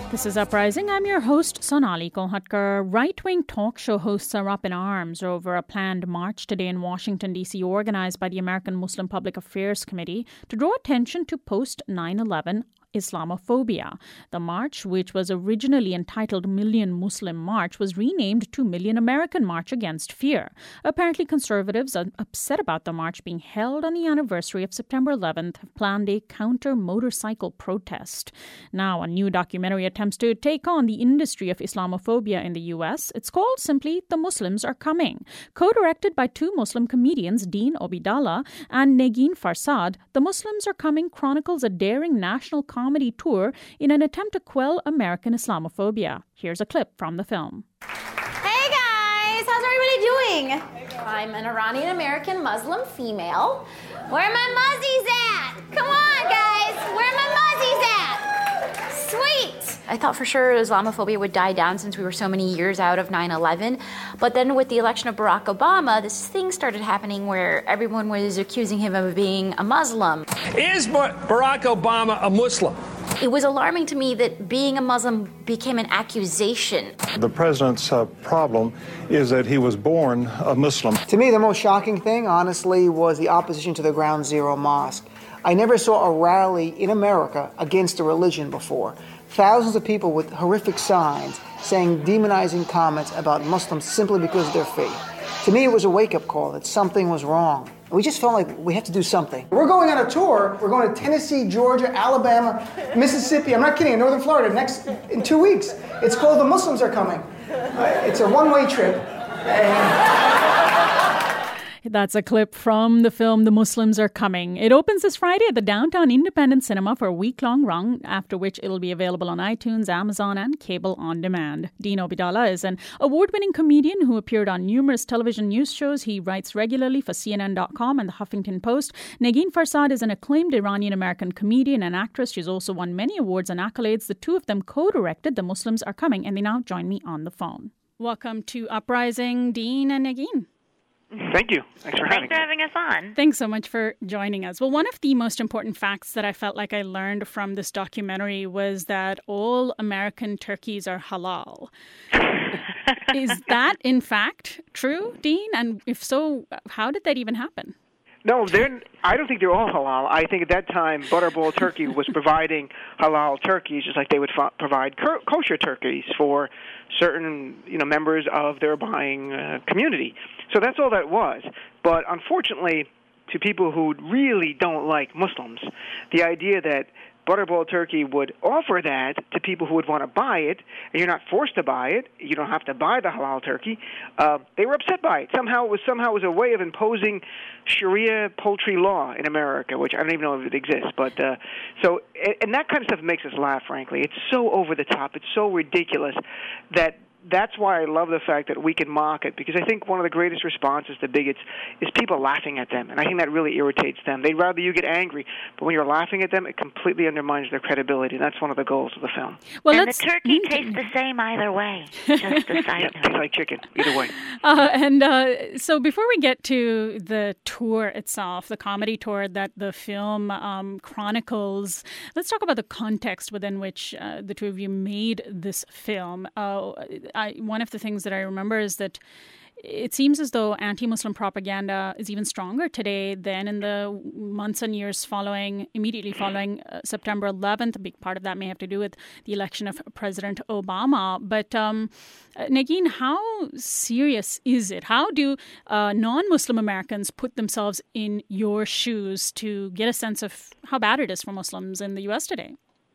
This is Uprising. I'm your host, Sonali Kolhatkar. Right-wing talk show hosts are up in arms over a planned march today in Washington, D.C., organized by the American Muslim Public Affairs Committee to draw attention to post-9/11 Islamophobia. The march, which was originally entitled Million Muslim March, was renamed to Million American March Against Fear. Apparently, conservatives are upset about the march being held on the anniversary of September 11th have planned a counter-motorcycle protest. Now, a new documentary attempts to take on the industry of Islamophobia in the U.S. It's called simply The Muslims Are Coming. Co-directed by two Muslim comedians, Dean Obeidallah and Negin Farsad, The Muslims Are Coming chronicles a daring national comedy tour in an attempt to quell American Islamophobia. Here's a clip from the film. Hey guys, how's everybody doing? I'm an Iranian-American Muslim female. Where are my muzzies at? Come on guys, where are my muzzies at? Sweet! I thought for sure Islamophobia would die down since we were so many years out of 9/11. But then with the election of Barack Obama, this thing started happening where everyone was accusing him of being a Muslim. Is Barack Obama a Muslim? It was alarming to me that being a Muslim became an accusation. The president's problem is that he was born a Muslim. To me, the most shocking thing, honestly, was the opposition to the Ground Zero Mosque. I never saw a rally in America against a religion before. Thousands of people with horrific signs saying demonizing comments about Muslims simply because of their faith. To me, it was a wake-up call that something was wrong. We just felt like we have to do something. We're going on a tour. We're going to Tennessee, Georgia, Alabama, Mississippi. I'm not kidding, in Northern Florida in 2 weeks. It's called The Muslims Are Coming. It's a one-way trip. That's a clip from the film The Muslims Are Coming. It opens this Friday at the Downtown Independent Cinema for a week-long run, after which it'll be available on iTunes, Amazon, and cable on demand. Dean Obeidallah is an award-winning comedian who appeared on numerous television news shows. He writes regularly for CNN.com and the Huffington Post. Negin Farsad is an acclaimed Iranian-American comedian and actress. She's also won many awards and accolades. The two of them co-directed The Muslims Are Coming, and they now join me on the phone. Welcome to Uprising, Dean and Negin. Thank you. Thanks for having us on. Thanks so much for joining us. Well, one of the most important facts that I felt like I learned from this documentary was that all American turkeys are halal. Is that, in fact, true, Dean? And if so, how did that even happen? No, I don't think they're all halal. I think at that time, Butterball Turkey was providing halal turkeys, just like they would provide kosher turkeys for certain, members of their buying community. So that's all that was. But unfortunately, to people who really don't like Muslims, the idea that Butterball Turkey would offer that to people who would want to buy it, and you're not forced to buy it, you don't have to buy the halal turkey, they were upset by it. Somehow it was a way of imposing Sharia poultry law in America, which I don't even know if it exists. But and that kind of stuff makes us laugh, frankly. It's so over the top, it's so ridiculous that's why I love the fact that we can mock it, because I think one of the greatest responses to bigots is people laughing at them, and I think that really irritates them. They'd rather you get angry, but when you're laughing at them, it completely undermines their credibility, and that's one of the goals of the film. Well, and the turkey tastes the same either way, just a side note. Tastes like chicken, either way. So before we get to the tour itself, the comedy tour that the film chronicles, let's talk about the context within which the two of you made this film. One of the things that I remember is that it seems as though anti-Muslim propaganda is even stronger today than in the months and years immediately following September 11th. A big part of that may have to do with the election of President Obama. But Negin, how serious is it? How do non-Muslim Americans put themselves in your shoes to get a sense of how bad it is for Muslims in the U.S. today?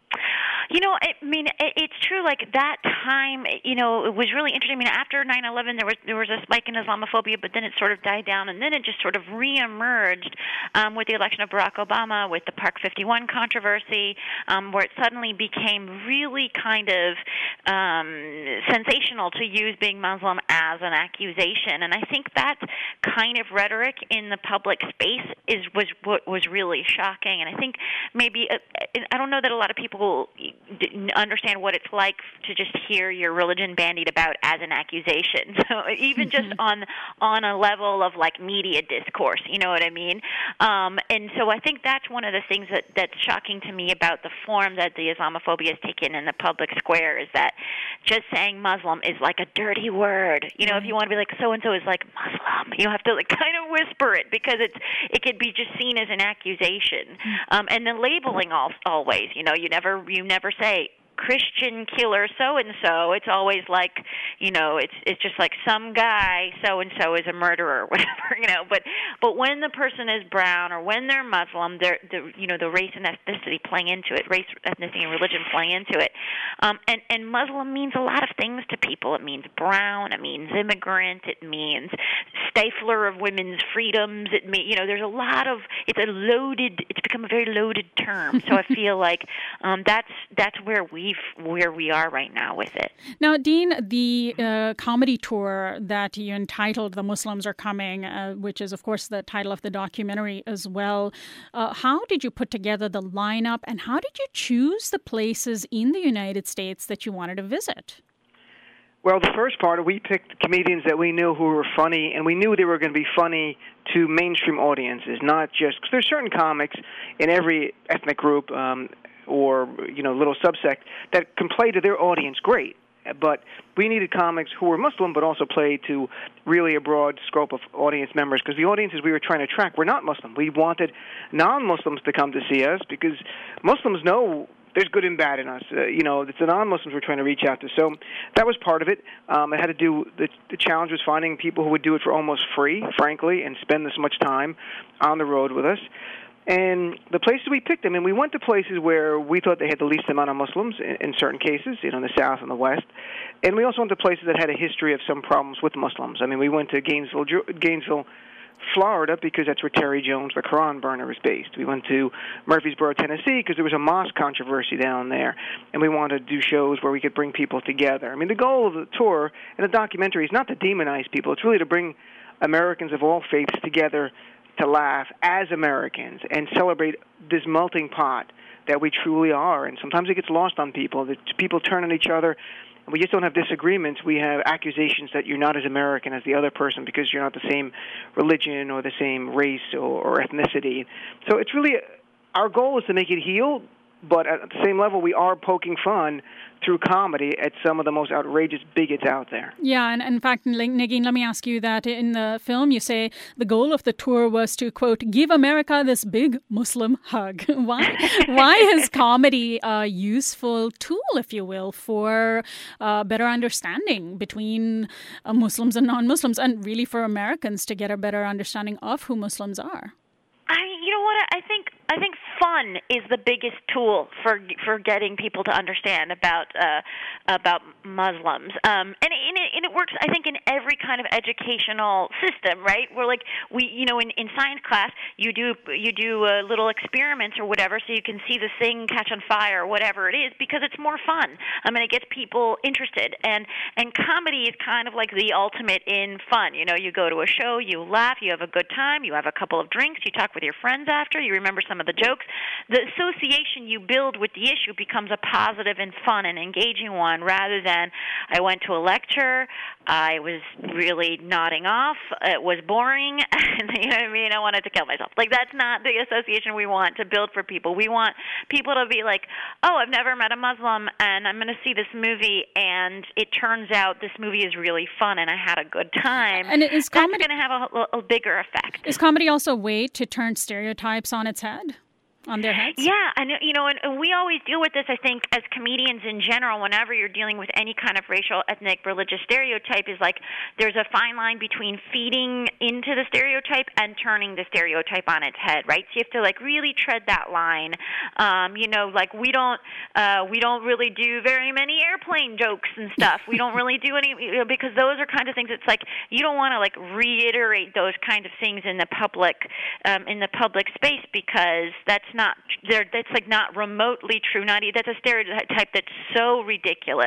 It's true. Like that time, it was really interesting. After 9/11, there was a spike in Islamophobia, but then it sort of died down, and then it just sort of reemerged with the election of Barack Obama, with the Park 51 controversy, where it suddenly became really kind of sensational to use being Muslim as an accusation. And I think that kind of rhetoric in the public space was what was really shocking. And I think maybe I don't know that a lot of people understand what it's like to just hear your religion bandied about as an accusation. So even just on a level of like media discourse, you know what I mean? And so I think that's one of the things that's shocking to me about the form that the Islamophobia has taken in the public square, is that just saying Muslim is like a dirty word. You know, if you want to be like so-and-so is like Muslim, you have to like kind of whisper it, because it could be just seen as an accusation. And then labeling always, you know, you never say Christian killer so-and-so. It's always like, you know, it's just like some guy so-and-so is a murderer or whatever, you know. But when the person is brown or when they're Muslim, the race and ethnicity playing into it, race, ethnicity, and religion playing into it. And Muslim means a lot of things to people. It means brown. It means immigrant. It means stifler of women's freedoms. It means, you know, there's a lot of, it's become a very loaded term. So I feel like that's where we are right now with it. Now, Dean, the comedy tour that you entitled "The Muslims Are Coming," which is, of course, the title of the documentary as well, how did you put together the lineup, and how did you choose the places in the United States that you wanted to visit? Well, the first part, we picked comedians that we knew who were funny, and we knew they were going to be funny to mainstream audiences, not just, because there's certain comics in every ethnic group or, you know, little subsect that can play to their audience great. But we needed comics who were Muslim but also played to really a broad scope of audience members, because the audiences we were trying to attract were not Muslim. We wanted non-Muslims to come to see us, because Muslims know there's good and bad in us. You know, it's the non-Muslims we're trying to reach out to. So that was part of it. It had to do, the challenge was finding people who would do it for almost free, frankly, and spend this much time on the road with us. And the places we picked, I mean, we went to places where we thought they had the least amount of Muslims in certain cases, you know, in the South and the West. And we also went to places that had a history of some problems with Muslims. I mean, we went to Gainesville, Florida, because that's where Terry Jones, the Quran burner, is based. We went to Murfreesboro, Tennessee, because there was a mosque controversy down there, and we wanted to do shows where we could bring people together. I mean, the goal of the tour and the documentary is not to demonize people. It's really to bring Americans of all faiths together to laugh as Americans and celebrate this melting pot that we truly are. And sometimes it gets lost on people. That people turn on each other. We just don't have disagreements. We have accusations that you're not as American as the other person because you're not the same religion or the same race or ethnicity. So it's really, our goal is to make it heal, but at the same level, we are poking fun through comedy at some of the most outrageous bigots out there. Yeah, and in fact, Negin, let me ask you that in the film you say the goal of the tour was to, quote, give America this big Muslim hug. Why is comedy a useful tool, if you will, for better understanding between Muslims and non-Muslims, and really for Americans to get a better understanding of who Muslims are? You know what? I think fun is the biggest tool for getting people to understand about Muslims, and it works. I think in every kind of educational system, right? Where like in science class, you do little experiments or whatever, so you can see the thing catch on fire or whatever it is, because it's more fun. I mean, it gets people interested, and comedy is kind of like the ultimate in fun. You know, you go to a show, you laugh, you have a good time, you have a couple of drinks, you talk with your friends after, you remember some of the jokes. The association you build with the issue becomes a positive and fun and engaging one, rather than I went to a lecture, I was really nodding off, it was boring, and you know what I mean, I wanted to kill myself. Like, that's not the association we want to build for people. We want people to be like, oh, I've never met a Muslim, and I'm going to see this movie, and it turns out this movie is really fun, and I had a good time. And is comedy, that's going to have a bigger effect. Is comedy also a way to turn stereotypes on its head? On their heads? Yeah, and we always deal with this, I think, as comedians in general, whenever you're dealing with any kind of racial, ethnic, religious stereotype, is like there's a fine line between feeding into the stereotype and turning the stereotype on its head, right? So you have to like really tread that line. Like we don't really do very many airplane jokes and stuff. We don't really do any, because those are kind of things. It's like you don't want to like reiterate those kind of things in the public space, because that's like not remotely true. That's a stereotype that's so ridiculous.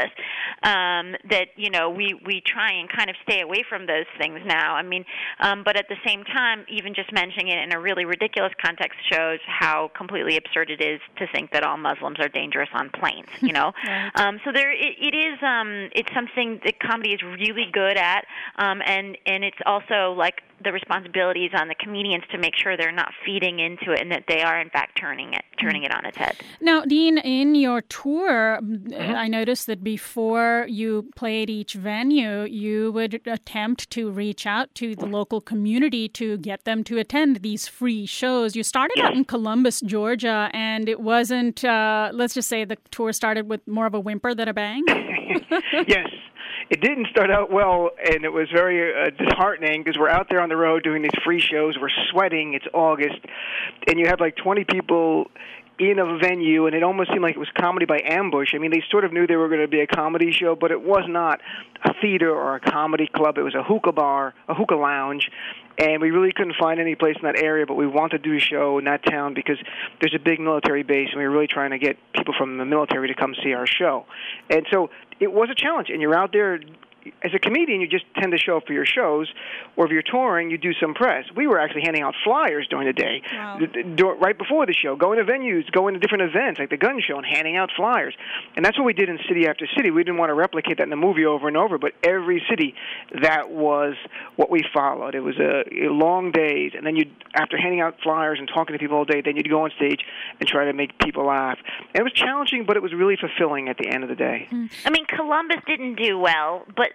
that we try and kind of stay away from those things now. I mean, but at the same time, even just mentioning it in a really ridiculous context shows how completely absurd it is to think that all Muslims are dangerous on planes. Right. So it's something that comedy is really good at, and it's also like the responsibilities on the comedians to make sure they're not feeding into it and that they are in fact turning it on its head. Now, Dean, in your tour, I noticed that before you played each venue, you would attempt to reach out to the local community to get them to attend these free shows. You started out in Columbus, Georgia, and it wasn't, let's just say the tour started with more of a whimper than a bang? Yes. It didn't start out well, and it was very disheartening because we're out there on the road doing these free shows. We're sweating. It's August, and you have like 20 people in a venue, and it almost seemed like it was comedy by ambush. I mean, they sort of knew they were going to be a comedy show, but it was not a theater or a comedy club. It was a hookah bar, a hookah lounge, and we really couldn't find any place in that area, but we wanted to do a show in that town because there's a big military base, and we were really trying to get people from the military to come see our show. And so it was a challenge, and you're out there. As a comedian, you just tend to show up for your shows, or if you're touring, you do some press. We were actually handing out flyers during the day, right before the show, going to venues, going to different events, like the gun show, and handing out flyers. And that's what we did in city after city. We didn't want to replicate that in the movie over and over, but every city, that was what we followed. It was long days, and then after handing out flyers and talking to people all day, then you'd go on stage and try to make people laugh. And it was challenging, but it was really fulfilling at the end of the day. I mean, Columbus didn't do well, but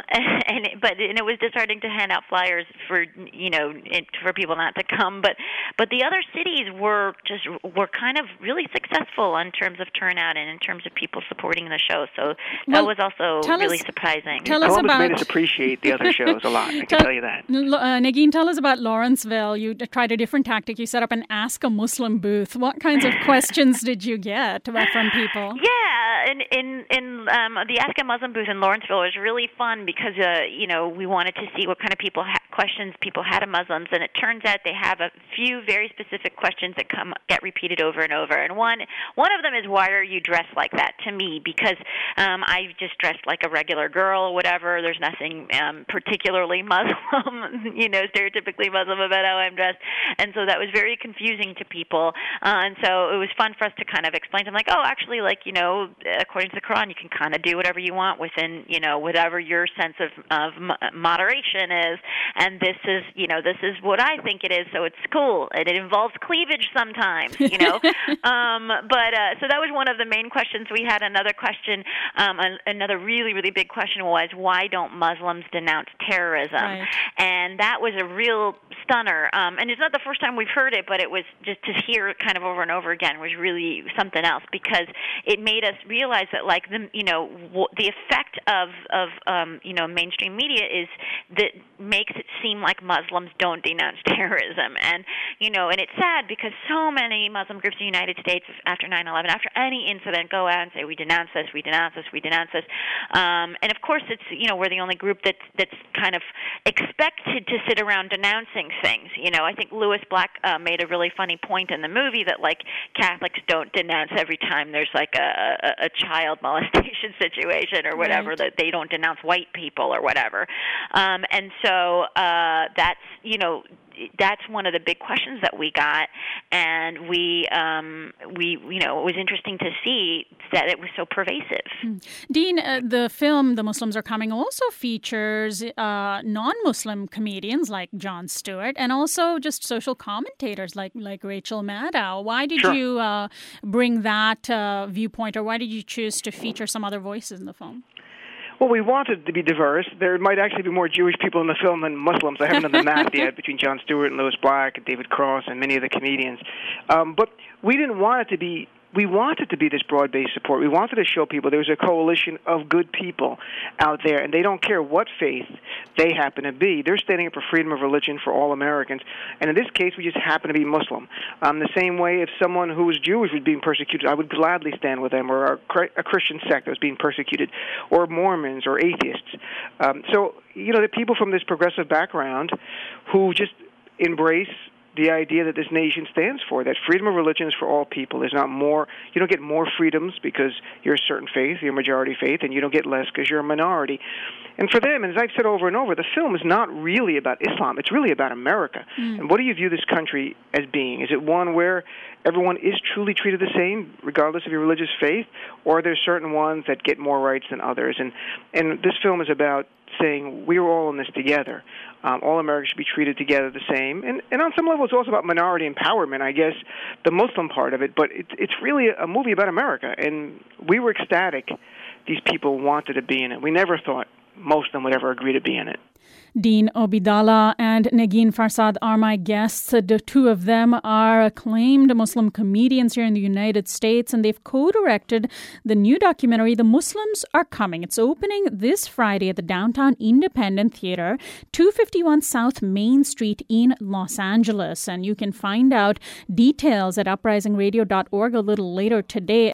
it was disheartening to hand out flyers for for people not to come. But the other cities were kind of really successful in terms of turnout and in terms of people supporting the show. So that was also really surprising. Columbus made us appreciate the other shows a lot. I can tell you that. Nagin, tell us about Lawrenceville. You tried a different tactic. You set up an Ask a Muslim booth. What kinds of questions did you get from people? Yeah, in the Ask a Muslim booth in Lawrenceville was really fun because we wanted to see what kind of questions people had of Muslims, and it turns out they have a few very specific questions that get repeated over and over. And one of them is, why are you dressed like that? To me, because I just dressed like a regular girl or whatever. There's nothing particularly Muslim, stereotypically Muslim about how I'm dressed, and so that was very confusing to people. And so it was fun for us to kind of explain to them, like, oh, actually, according to the Quran, you can kind of do whatever you want within, whatever your sense of moderation is, and this is what I think it is, so it's cool, and it involves cleavage sometimes, But so that was one of the main questions we had. Another question, another really, really big question was, why don't Muslims denounce terrorism? Right. And that was a real stunner, and it's not the first time we've heard it, but it was just to hear it kind of over and over again was really something else, because it made us realize that, like, the effect of mainstream media is that makes it seem like Muslims don't denounce terrorism, and it's sad because so many Muslim groups in the United States after 9/11, after any incident, go out and say, we denounce this, we denounce this, we denounce this, and of course it's we're the only group that's kind of expected to sit around denouncing things. I think Lewis Black made a really funny point in the movie that, like, Catholics don't denounce every time there's like a child molestation situation or whatever, right, that they don't denounce white people or whatever, and so that's one of the big questions that we got, and we it was interesting to see that it was so pervasive. Dean, the film The Muslims Are Coming also features non-Muslim comedians like Jon Stewart, and also just social commentators like Rachel Maddow. Why did you bring that viewpoint, or why did you choose to feature some other voices in the film? Well, we wanted to be diverse. There might actually be more Jewish people in the film than Muslims. I haven't done the math yet between Jon Stewart and Lewis Black and David Cross and many of the comedians. But we didn't want it to be... We wanted to be this broad-based support. We wanted to show people there's a coalition of good people out there, and they don't care what faith they happen to be. They're standing up for freedom of religion for all Americans. And in this case, we just happen to be Muslim. The same way if someone who was Jewish was being persecuted, I would gladly stand with them, or a Christian sect that was being persecuted, or Mormons or atheists. So, the people from this progressive background who just embrace the idea that this nation stands for, that freedom of religion is for all people. There's not more, you don't get more freedoms because you're a certain faith, you're a majority faith, and you don't get less because you're a minority. And for them, and as I've said over and over, the film is not really about Islam. It's really about America. And what do you view this country as being? Is it one where everyone is truly treated the same, regardless of your religious faith, or are there certain ones that get more rights than others? And this film is about saying we're all in this together. All Americans should be treated together the same. And on some level, it's also about minority empowerment, I guess, the Muslim part of it. But it's really a movie about America. And we were ecstatic these people wanted to be in it. We never thought most of them would ever agree to be in it. Dean Obeidallah and Negin Farsad are my guests. The two of them are acclaimed Muslim comedians here in the United States, and they've co-directed the new documentary, The Muslims Are Coming. It's opening this Friday at the Downtown Independent Theater, 251 South Main Street in Los Angeles. And you can find out details at uprisingradio.org a little later today.